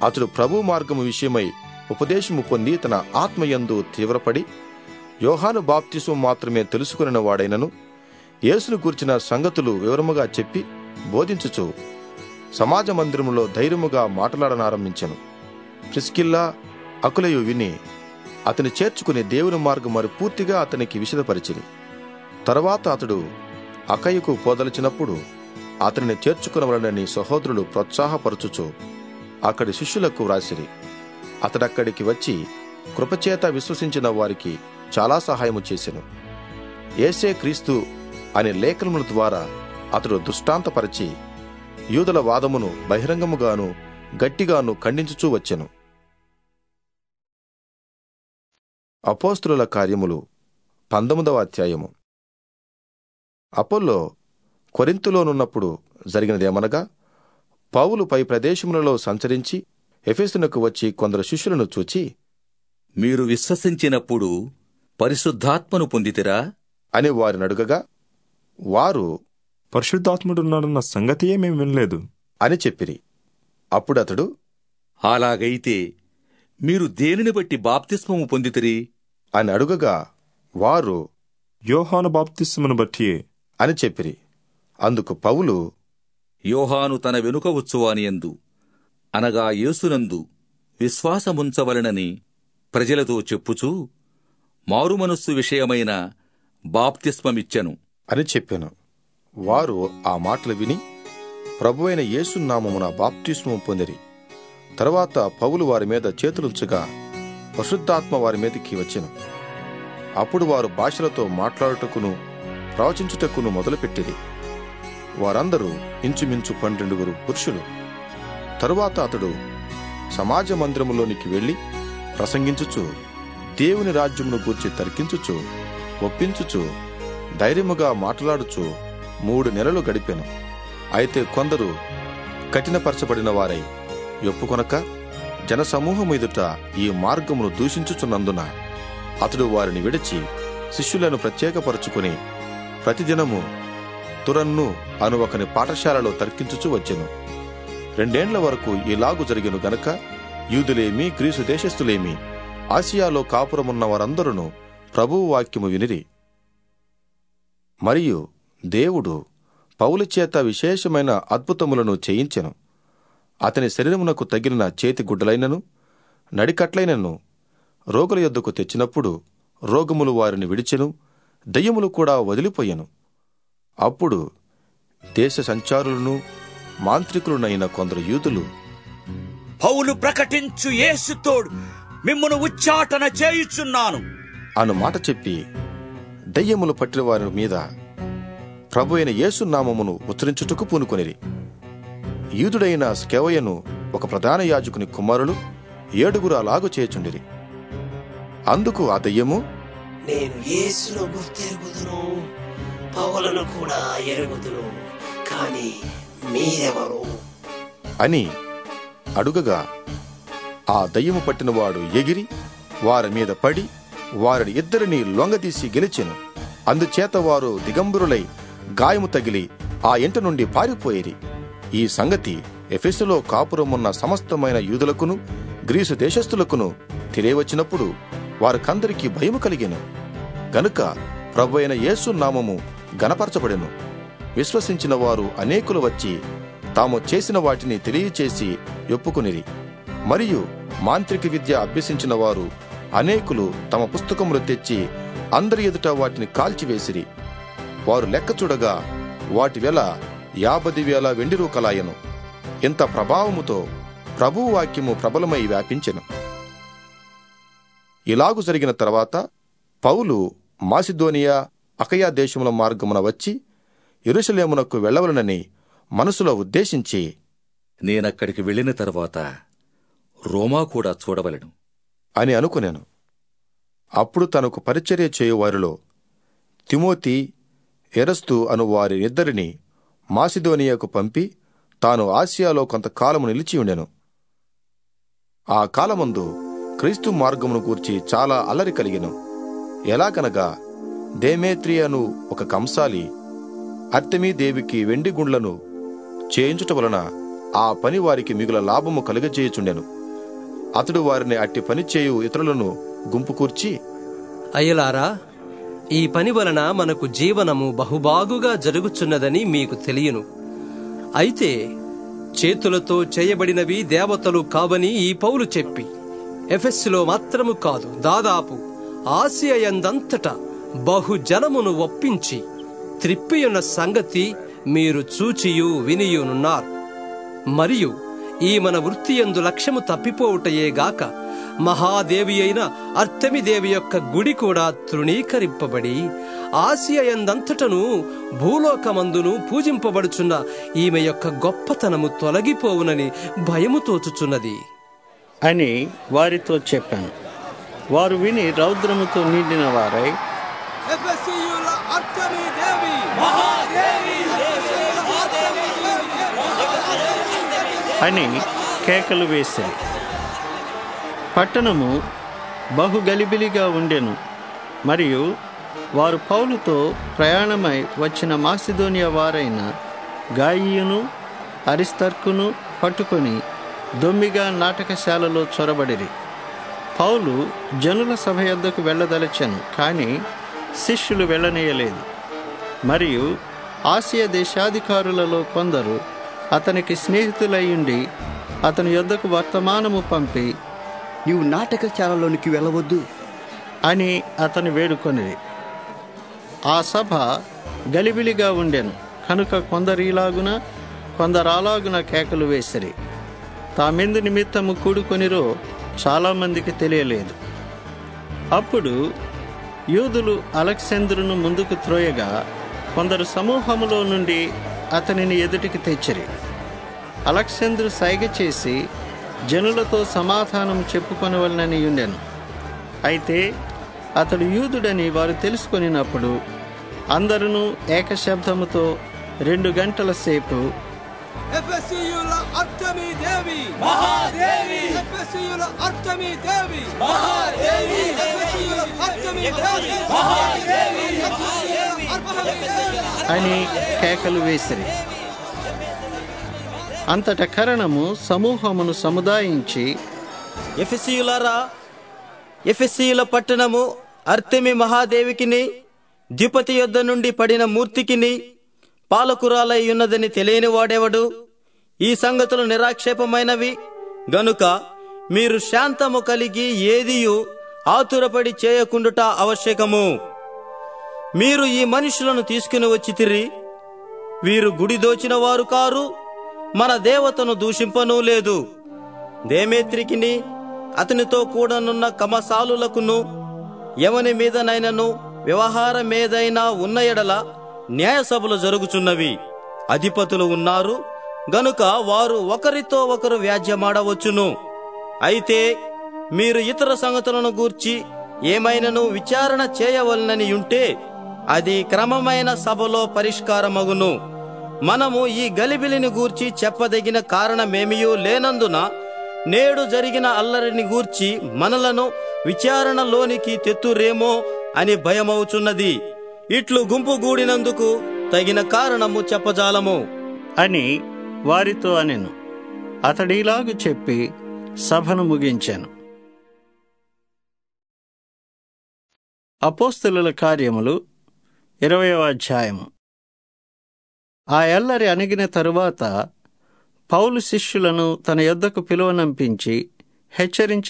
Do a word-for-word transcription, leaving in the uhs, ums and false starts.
అతడు ప్రభు మార్గము విషయమై ఉపదేశము పొంది తన ఆత్మయందు తీవ్రపడి యోహాను బాప్తిస్మం మాత్రమే తెలుసుకున్న వాడైనను యేసును గూర్చిన సంగతులు వివరముగా చెప్పి బోధించుచు సమాజ మందిరములో ధైర్యముగా మాట్లాడనారంభించెను. ప్రిస్కిల్లా అకులయు విని అతని చేర్చుకుని దేవుని మార్గం మరి పూర్తిగా అతనికి విషదపరిచిరి. తరువాత అతడు అకయ్యకు పోదలిచినప్పుడు అతనిని చేర్చుకునవలనని సహోదరులు ప్రోత్సాహపరచుచు అక్కడి శిష్యులకు వ్రాసిరి. అతడక్కడికి వచ్చి కృపచేత విశ్వసించిన వారికి చాలా సహాయము చేసెను. యేసే క్రీస్తు అనే లేఖనముల ద్వారా అతడు దృష్టాంతపరచి యూదుల వాదమును బహిరంగముగాను గట్టిగాను ఖండించుచూ వచ్చెను. అపోస్తలుల కార్యములు పంతొమ్మిదవ అధ్యాయము. అపోల్లో కొరింథులోనున్నప్పుడు జరిగినదేమనగా, పౌలు పై ప్రదేశములలో సంచరించి ఎఫెసునకు వచ్చి కొందరు శిష్యులను చూచి, మీరు విశ్వసించినప్పుడు పరిశుద్ధాత్మను పొందితిరా అని వారిని అడుగగా, వారు పరిశుద్ధాత్ముడున్నాడన్న సంగతియే మేము వినలేదు అని చెప్పిరి. అప్పుడతడు, అలాగైతే మీరు దేనిని బట్టి బాప్తిస్మము పొందితిరి అని అడుగగా, వారు యోహాను బాప్తిస్మమును బట్టి అని చెప్పిరి. అందుకు పౌలు, యోహాను తన వెనుక వచ్చువానియందు అనగా యేసునందు విశ్వాసముంచవలనని ప్రజలతో చెప్పుచూ మారుమనస్సు విషయమైన బాప్తిస్మమిచ్చెను అని చెప్పెను. వారు ఆ మాటలు విని ప్రభువైన యేసు నామమున బాప్తిస్మము పొందిరి. తరువాత పౌలు వారి మీద చేతులుంచగా పరిశుద్ధాత్మ వారి మీదకి వచ్చెను. అప్పుడు వారు భాషలతో మాట్లాడుటకును ప్రవచించుటకును మొదలుపెట్టిరి. వారందరూ ఇంచుమించు పన్నెండుగురు పురుషులు. తరువాత అతడు సమాజ మందిరములోనికి వెళ్లి ప్రసంగించుచు దేవుని రాజ్యమును గూర్చి తర్కించుచు ఒప్పించుచు ధైర్యముగా మాట్లాడుచు మూడు నెలలు గడిపెను. అయితే కొందరు కఠినపరచబడిన వారై ఒప్పుకొనక జనసమూహం ఎదుట ఈ మార్గమును దూషించుచున్నందున అతడు వారిని విడిచి శిష్యులను ప్రత్యేకపరచుకుని ప్రతిదినము తురన్ను అను ఒకని పాఠశాలలో తర్కించుచు వచ్చెను. రెండేండ్ల వరకు ఇలాగు జరిగెను గనక యూదులేమి గ్రీసు దేశస్థులేమి ఆసియాలో కాపురమున్న వారందరూ ప్రభువు వాక్యము వినిరి. మరియు దేవుడు పౌలు చేత విశేషమైన అద్భుతములను చేయించెను. అతని శరీరమునకు తగిలిన చేతి గుడ్డలైనను నడికట్లైనను రోగుల యొద్దకు తెచ్చినప్పుడు రోగములు వారిని విడిచెను, దయ్యములు కూడా వదిలిపోయెను. అప్పుడు దేశ సంచారులను మాంత్రికులునైన కొందరు యూదులు, పౌలు ప్రకటించు యేసుతోడు మిమ్మును ఉచ్చాటన చేయుచున్నాను అను మాట చెప్పి దయ్యములు పట్టిన వారి మీద ప్రభు అయిన యేసు నామమును ఉచ్చరించుటకు పూనుకొనిరి. యూదుడైన స్కెవయను ఒక ప్రధాన యాజకుని కుమారులు ఏడుగురు అలాగు చేయుచుండిరి. అందుకు ఆ దయ్యము, నేను యేసును గుర్తెరుగుదును, పౌలను కూడా ఎరుగుదును, కాని మీరెవరు అని అడుగగా, ఆ దయ్యము పట్టినవాడు ఎగిరి వారి మీద పడి వారిని ఇద్దరిని లొంగదీసి గెలిచెను. అందుచేత వారు దిగంబరులై గాయము తగిలి ఆ ఇంట నుండి పారిపోయేరి. ఈ సంగతి ఎఫెసులో కాపురమున్న సమస్తమైన యూదులకును గ్రీసు దేశస్థులకును తెలియవచ్చినప్పుడు వారికందరికీ భయము కలిగెను. గనుక ప్రభు అయిన యేసు నామము గణపరచబడెను. విశ్వసించిన వారు అనేకులు వచ్చి తాము చేసిన వాటిని తెలియచేసి ఒప్పుకొనిరి. మరియు మాంత్రిక విద్య అభ్యసించిన వారు అనేకులు తమ పుస్తకములు తెచ్చి అందరి ఎదుట వాటిని కాల్చివేసిరి. వారు లెక్క చూడగా వాటి వెల యాభై వేల వెండి రూకలాయను. ఇంత ప్రభావముతో ప్రభువు వాక్యము ప్రబలమై వ్యాపించెను. ఇలాగు జరిగిన తర్వాత పౌలు మాసిదోనియా అకయా దేశముల మార్గమున వచ్చి యెరూషలేమునకు వెళ్ళవలనని మనసులో ఉద్దేశించి, నేనక్కడికి వెళ్ళిన తర్వాత రోమా కూడా చూడవలెను అని అనుకునేను. అప్పుడు తనకు పరిచర్య చేయువారిలో తిమోతి, ఎరస్తు అను వారి ఇద్దరిని మాసిదోనియాకు పంపి తాను ఆసియాలో కొంతకాలము నిలిచి ఉండెను. ఆ కాలమందు క్రీస్తు మార్గమును గూర్చి చాలా అల్లరి కలిగెను. ఎలాగనగా దేమేత్రి అను ఒక కంసాలి అర్తెమీ దేవికి వెండి గుండ్లను చేయించుట వలన ఆ పని వారికి మిగుల లాభము కలుగజేయుచుండెను. అతడు వారిని అట్టి పని చేయు ఇతరులను గుంపు కూర్చి, అయ్యలారా, ఈ పని వలన మనకు జీవనము బహుబాగుగా జరుగుచున్నదని మీకు తెలియను. అయితే చేతులతో చేయబడినవి దేవతలు కావని ఈ పౌలు చెప్పి ఎఫెస్సులో మాత్రము కాదు, దాదాపు ఆసియా యందంతటా బహుజనమును ఒప్పించి త్రిప్పియున్న సంగతి మీరు చూచియు వినియునున్నారు. మరియు ఈ మన వృత్తియందు లక్ష్యము తప్పిపోవుటయేగాక మహాదేవి అయిన అర్తెమిదేవి యొక్క గుడి కూడా తృణీకరింపబడి ఆసియా యందంతటను భూలోకమందును పూజింపబడుచున్న ఈమె యొక్క గొప్పతనము తొలగిపోవునని భయము తోచుచున్నది అని వారితో చెప్పాను. వారు విని రౌద్రముతో నిండిన వారై, అని కేకలు వేశారు. పట్టణము బహు గలిబిలిగా ఉండెను. మరియు వారు పౌలుతో ప్రయాణమై వచ్చిన మాసిదోనియా వారైన గాయియును అరిస్తర్కును పట్టుకొని దొమ్మిగా నాటకశాలలో చొరబడిరి. పౌలు జనుల సభ యొద్దకు వెళ్ళదలచెను, కానీ శిష్యులు వెళ్ళనీయలేదు. మరియు ఆసియా దేశాధికారులలో కొందరు అతనికి స్నేహితులయ్యుండి అతని యొద్దకు వర్తమానము పంపి, నీవు నాటకశాలలోనికి వెళ్ళవద్దు అని అతను వేడుకొనిది. ఆ సభ గలిబిలిగా ఉండెను కనుక కొందరిలాగున కొందరాలాగున కేకలు వేసిరి. తామెందు నిమిత్తము కూడుకొనిరో చాలామందికి తెలియలేదు. అప్పుడు యూదులు అలెగ్జాంద్రును ముందుకు త్రోయగా కొందరు సమూహములో నుండి అతనిని ఎదుటికి తెచ్చిరి. అలెగ్జాంద్రు సైగ చేసి జనులతో సమాధానం చెప్పుకొనవలనని ఉండెను. అయితే అతడు యూదుడని వారు తెలుసుకొనినప్పుడు అందరూ ఏకశబ్దముతో రెండు గంటల సేపు అని కేకలు వేసిరి. అంతట కరణము సమూహమును సముదాయించి, ఎఫెసీయులారా, ఎఫెసీయుల పట్టణము అర్తెమి మహాదేవికిని ద్విపతి యొద్ద నుండి పడిన మూర్తికిని పాలకురాలై ఉన్నదని తెలియని వాడెవడు? ఈ సంగతులు నిరాక్షేపమైనవి గనుక మీరు శాంతము కలిగి ఏదియు ఆతురపడి చేయకుండుట ఆవశ్యకము. మీరు ఈ మనుషులను తీసుకుని వచ్చితిరి. వీరు గుడి దోచిన వారు కారు, మన దేవతను దూషింపనూ లేదు. దేమేత్రికిని అతనితో కూడనున్న కమసాలులకును ఎవని మీదనైనను వ్యవహారమేదైనా ఉన్న ఎడల న్యాయసభలు జరుగుచున్నవి. అధిపతులు ఉన్నారు గనుక వారు ఒకరితో ఒకరు వ్యాజ్యమాడవచ్చును. అయితే మీరు ఇతర సంగతులను గూర్చి ఏమైనను విచారణ చేయవలనని ఉంటే అది క్రమమైన సభలో పరిష్కారమగును. మనము ఈ గలిబిలిని గూర్చి చెప్పదగిన కారణమేమియూ లేనందున నేడు జరిగిన అల్లరిని గూర్చి మనలను విచారణలోనికి తెత్తురేమో అని భయమవుచున్నది. ఇట్లు గుంపు గూడినందుకు తగిన కారణము చెప్పజాలము అని వారితో అనెను. అతడిలాగు చెప్పి సభను ముగించాను. అపోస్తలుల కార్యములు ఇరవయవ అధ్యాయము. ఆ ఎల్లరి అణిగిన తరువాత పౌలు శిష్యులను తన యొద్దకు పిలువనంపించి హెచ్చరించి